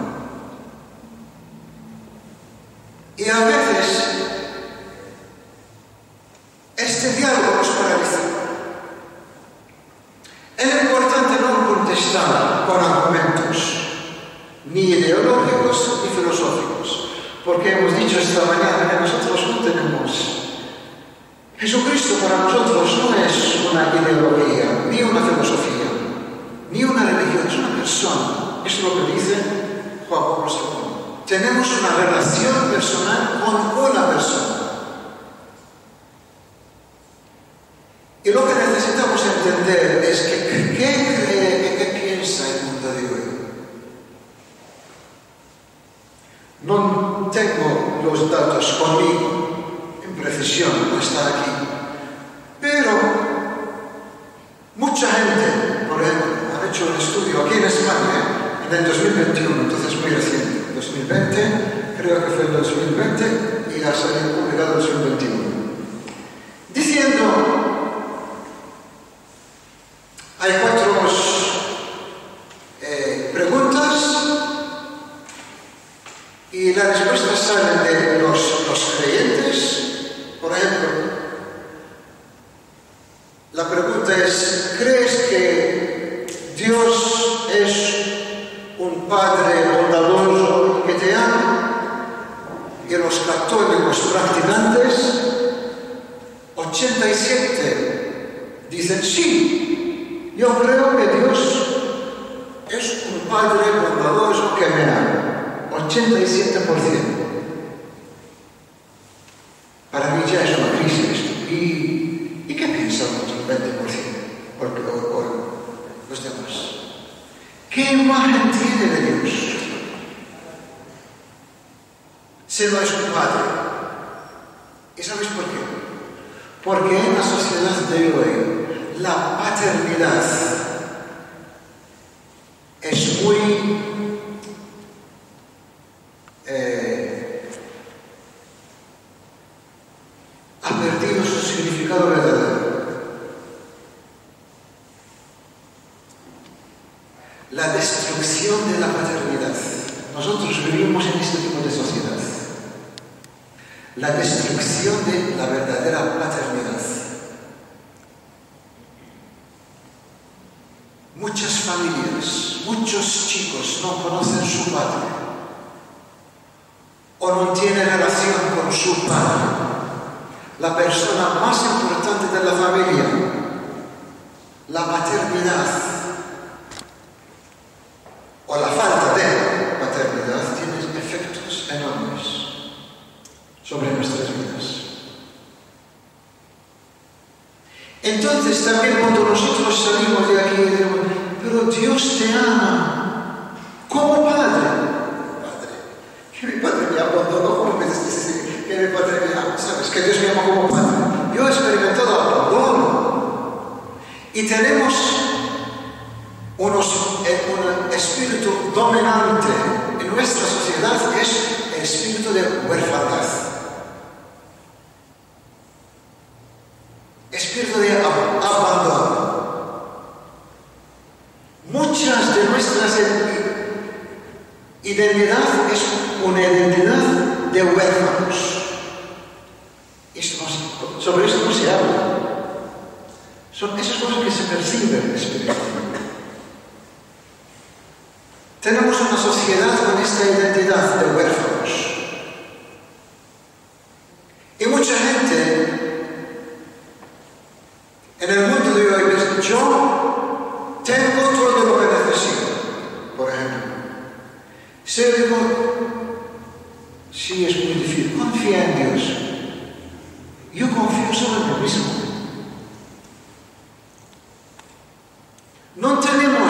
Y a veces, este diálogo nos paraliza. Es importante no contestar con argumentos, ni ideológicos ni filosóficos, porque hemos dicho esta mañana que nosotros no tenemos. Jesucristo para nosotros no es una ideología, ni una filosofía, ni una religión, es una persona. Eso es lo que dice Juan Pablo segundo. Tenemos una relación personal con una persona. Y lo que necesitamos entender es que ¿qué cree, qué piensa el mundo de hoy? No tengo los datos conmigo en precisión, no está aquí. Pero mucha gente, por ejemplo, han hecho un estudio aquí en España en el dos mil veintiuno, entonces muy reciente, dos mil veinte, creo que fue el dos mil veinte y ha salido publicado el dos mil veintiuno, diciendo, hay cuatro eh, preguntas y las respuestas salen de los, los creyentes. Por ejemplo, la pregunta es, ¿crees que Dios es un Padre bondadoso que te ama? Y los católicos practicantes, ochenta y siete dicen sí, yo creo que Dios es un Padre bondadoso que me ama. ochenta y siete por ciento. Para mí ya es una crisis esto. ¿Y, ¿y qué piensan el veinte por ciento? Porque, o, o los demás. ¿Qué imagen tiene de Dios? Se lo es un Padre. ¿Y sabes por qué? Porque en la sociedad de hoy la paternidad es muy eh, ha perdido su significado verdadero. La destrucción de la paternidad. Nosotros vivimos en este tipo de sociedad. La destrucción de la verdadera paternidad. Muchas familias, muchos chicos no conocen su padre o no tienen relación con su padre, la persona más importante de la familia. La paternidad o la falta de paternidad tiene efectos enormes sobre nuestras vidas. Entonces también cuando nosotros salimos de aquí y decimos, pero Dios te ama como Padre. Padre, que mi Padre me abandonó, ¿cómo me dices que mi Padre me ama? ¿Sabes? Que Dios me ama como Padre. Yo he experimentado abandono. Y tenemos unos, eh, un espíritu dominante en nuestra sociedad que es el espíritu de huérfanidad. Espíritu de abandono. Muchas de nuestras identidad es una identidad de huérfanos. Esto no, sobre eso no se habla. Son esas cosas que se perciben espiritualmente. Tenemos una sociedad con esta identidad de huérfanos. Y mucha gente en el mundo de hoy dice, yo tengo todo lo que necesito. Por ejemplo, si digo, sí es muy difícil, confía en Dios. Yo confío solo en mí mismo. No tenemos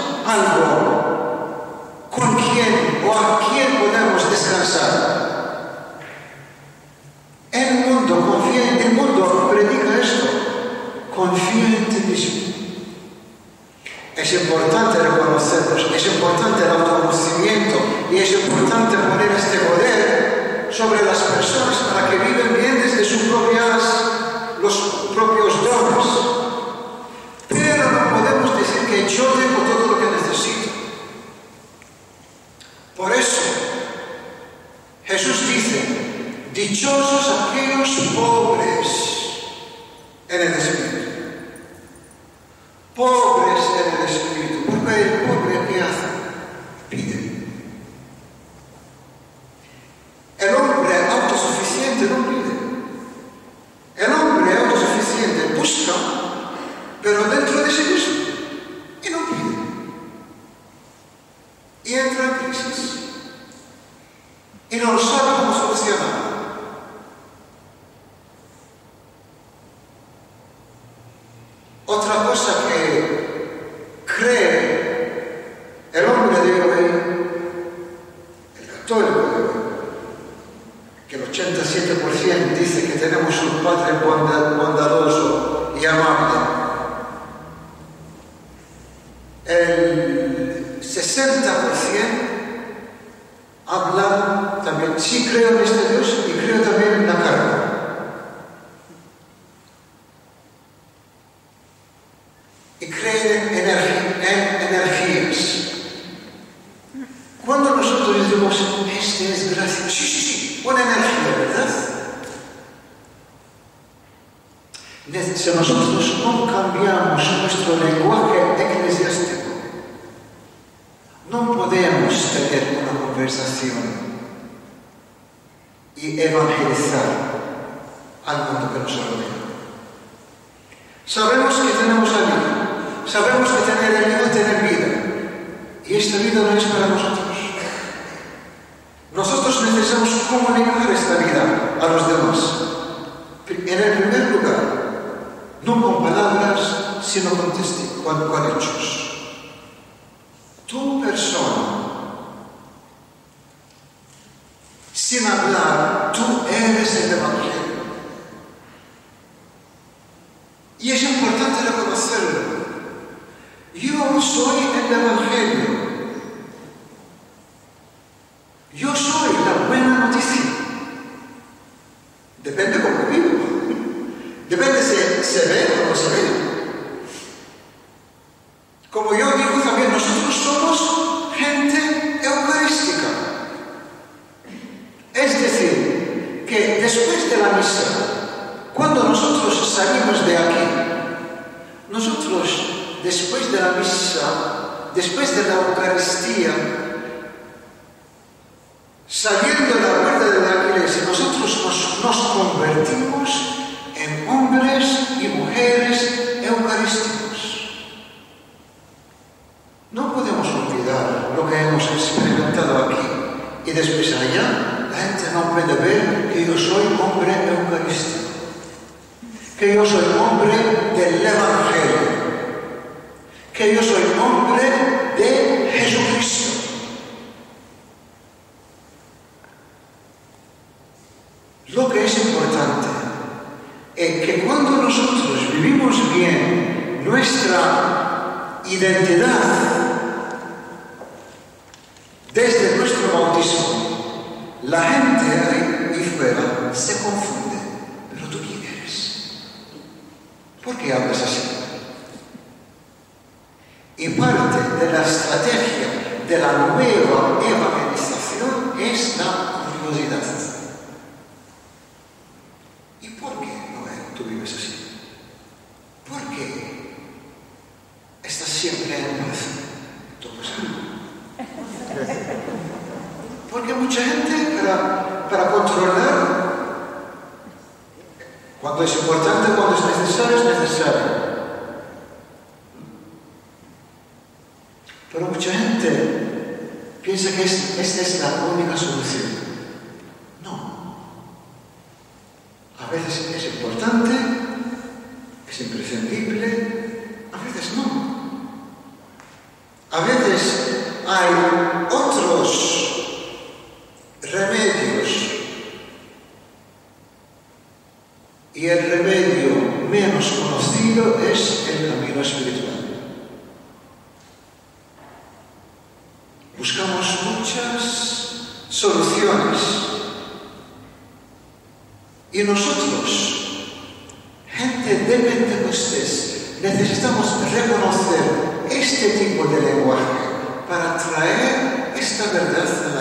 algo con quien o a quien podemos descansar. El mundo confía en el mundo, predica esto. Confía en ti mismo. Es importante recordar Por eso, Jesús dice, dichosos aquellos pobres en el espíritu. Pobres en el espíritu. Porque el pobre, ¿qué hace? Pide. El hombre autosuficiente no pide. El hombre autosuficiente busca, pero dentro de sí mismo, y no pide. Y entra en crisis. Y no sabe cómo solucionar. Otra cosa que cree el hombre de hoy, el católico de hoy, que el ochenta y siete por ciento dice que tenemos un Padre bondadoso y amable. El sesenta por ciento habla también, sí creo en este Dios y creo también en la carne. Y creen en, en energías. Cuando nosotros decimos, este es gracia, sí, sí, sí, buena energía, ¿verdad? Si nosotros no cambiamos nuestro lenguaje eclesiástico, no podemos tener una conversación y evangelizar al mundo que nos rodea. Sabemos que tenemos la vida, sabemos que tener el vida tener vida, y esta vida no es para nosotros. Nosotros necesitamos comunicar esta vida a los demás. En el primer lugar, no con palabras, sino con testigos, con, con hechos. Tu persona, sin hablar, tú eres el Evangelio. Y es importante reconocerlo. Yo soy el Evangelio. Yo soy la buena noticia. Depende cómo vivo. Depende si se ve o no se ve. Como yo digo también, nosotros somos gente eucarística. Es decir, que después de la misa, cuando nosotros salimos de aquí, nosotros después de la misa, después de la Eucaristía, saliendo de la puerta de la iglesia, nosotros nos, nos convertimos en hombres y mujeres eucarísticos. No podemos olvidar lo que hemos experimentado aquí y después allá la gente no puede ver que yo soy hombre eucarístico, que yo soy hombre del Evangelio, que yo soy hombre de Jesucristo. Lo que es importante es que cuando nosotros vivimos bien nuestra identidad desde nuestro bautismo, la gente ahí y fuera se confunde. ¿Pero tú quién eres? ¿Por qué hablas así? Y parte de la estrategia de la nueva evangelización es la curiosidad. ¿Y por qué no tú vives así? ¿Por qué estás siempre en paz? Todo es algo. Porque mucha gente para, para controlar, cuando es importante, cuando es necesario, es necesario. Pero mucha gente piensa que es, esta es la única solución. No. A veces es importante, es imprescindible, a veces no. A veces hay otros remedios y el remedio menos conocido es el camino espiritual. Buscamos muchas soluciones y nosotros, gente de Pentecostés, necesitamos reconocer este tipo de lenguaje para traer esta verdad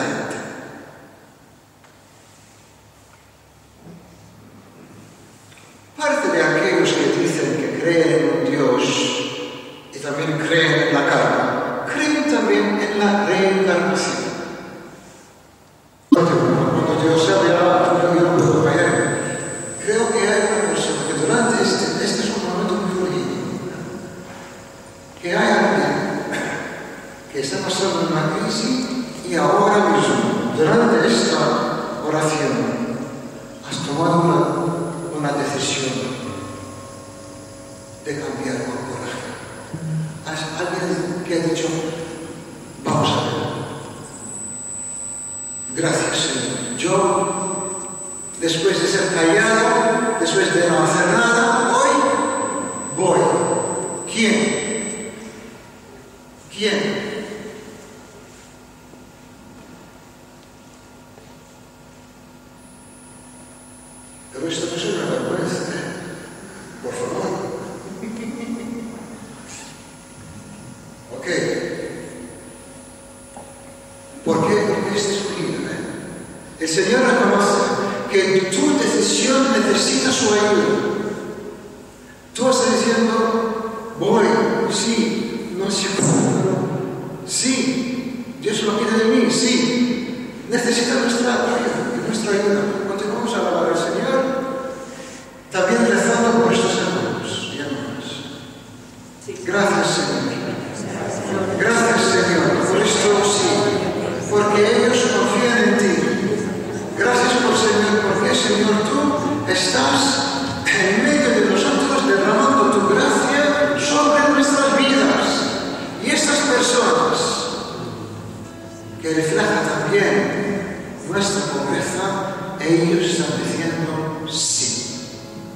durante esta oración has tomado una, una decisión de cambiar con coraje. Has alguien que ha dicho, vamos a ver. Gracias, Señor. Yo, después de ser callado, después de no hacer nada, hoy voy. ¿Quién? ¿Quién? Pero esto no es una vergüenza, ¿eh? Por favor. Ok. ¿Por qué? Porque es escogido, ¿eh? El Señor reconoce que tu decisión necesita su ayuda. Tú estás diciendo, voy, sí, no sé cómo, sí, Dios lo pide de mí, sí, necesita nuestra ayuda, nuestra ayuda. Continuamos a alabar al Señor, también rezando por estos hermanos y hermanas. Gracias, Señor. Gracias, Señor, por esto sí, porque ellos confían en ti. Gracias por Señor, porque Señor, tú estás en medio de nosotros derramando tu gracia sobre nuestras vidas. Y estas personas que reflejan también nuestra pobreza, ellos están diciendo sí.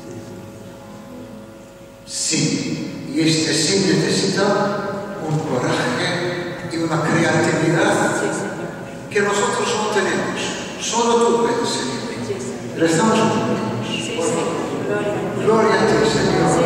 Sí. Y este sí necesita un coraje y una creatividad que nosotros no tenemos. Solo tú puedes, Señor. Rezamos juntos. Por favor. Gloria a ti, Señor.